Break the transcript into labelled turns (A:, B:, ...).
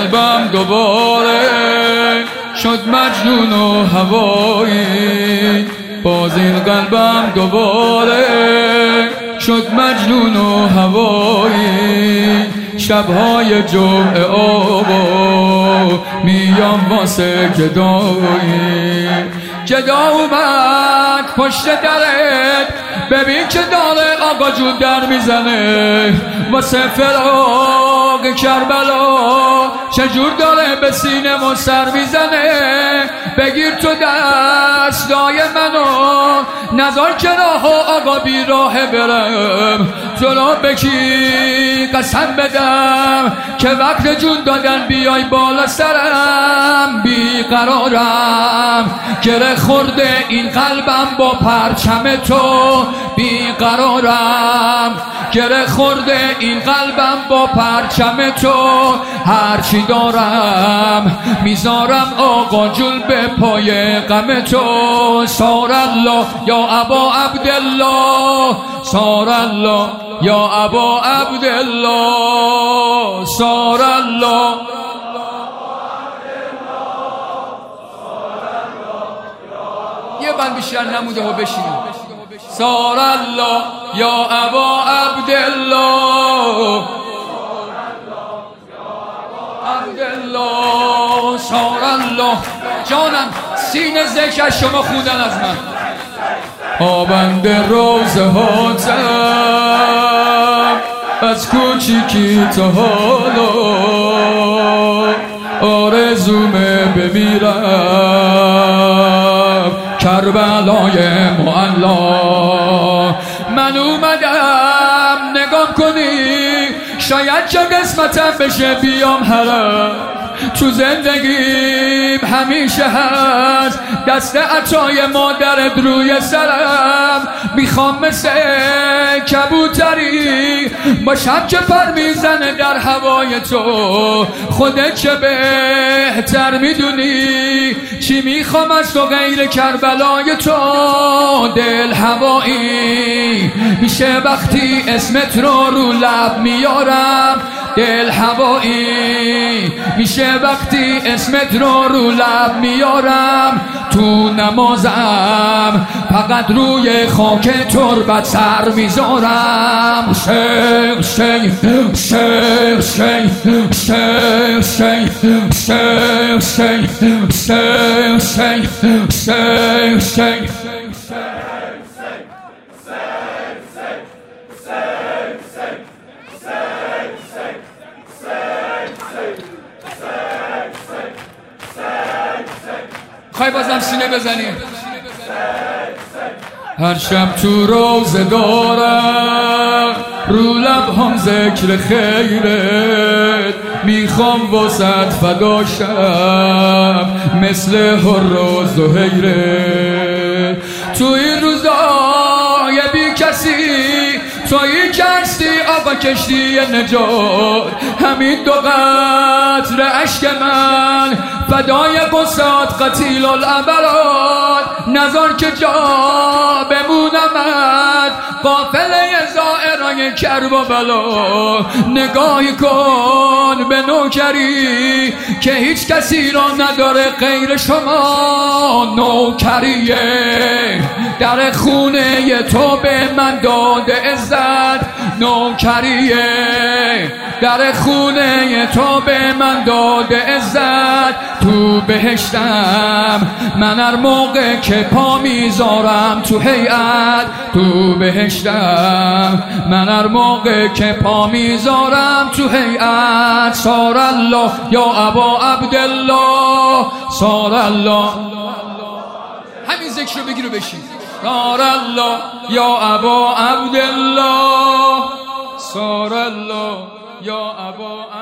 A: قلبم دوباره شد مجنون و هوایی، باز این قلبم دوباره شد مجنون و هوایی. شبهای جمعه آبا میام واسه گدایی، گدا اومد پشت درت، ببین که داره آقا جون در میزنه واسه فراق کربلا، چجور داره به سینه ما سر میزنه. بگیر تو دستای منو، نذار که راه آقا بی راه برم، جلو بکی قسم بدم که وقت جون دادن بیای بالا سرم. بیقرارم گره خورده این قلبم با پرچم تو، بیقرارم گره خورده این قلبم با پرچم تو. هرچی دارم میذارم آقا جون به پای غم تو. سار الله یا ابا عبدالله، سار الله یا ابا عبدالله، سار الله. یه بند بیشتر نموده ها بشینیم. سار الله یا ابا عبدالله، عبدالله، سار الله. جانم سینه ذکر شما خوندن از من. آبند روزه هاتم از کوچیکی تا حالا، آرزومه بمیرم کربلای معلا. من اومدم نگاه کنی، شاید که قسمتم بشه بیام حرم. تو زندگیم همیشه هست دست عطای مادرت روی سرم. میخوام مثل کبوتری باشم که پر میزنه در هوای تو، خودت چه بهتر میدونی چی میخوام از تو غیر کربلای تو. دل هوایی میشه وقتی اسمت رو لب میارم، دل هوایی میشه وقتی اسمت رو لب میارم. تو نمازم فقط روی خاک تربت سر میذارم. شیخ شیخ شیخ شیخ شیخ شیخ شیخ شیخ شیخ شیخ شیخ. خواهی بازم سینه بزنیم. هر شب تو روزه دارم رو لب هم ذکر خیرت، میخوام واسط فدا شم مثل هر و زهیرت. تو این روزای بی کسی تویی کشتی آقا کشتی نجات، همین دو قطره اشک من فدای قصات قتیل الابرات. نذار که جا بمونمت قافله زائرای کرب و بلا. نگاهی کن به نوکری که هیچ کسی را نداره غیر شما. نوکریه در خونه تو به من داده عزت، نوکریه در خونه تو به من داده عزت. تو بهشتم من هر موقع که پا میذارم تو هیئت، تو بهشتم من هر موقع که پا میذارم تو هیئت. سار الله یا ابا عبدالله، سار الله. همین ذکر رو بگیر و بشین. سار الله یا ابا عبدالله، سار الله یا ابا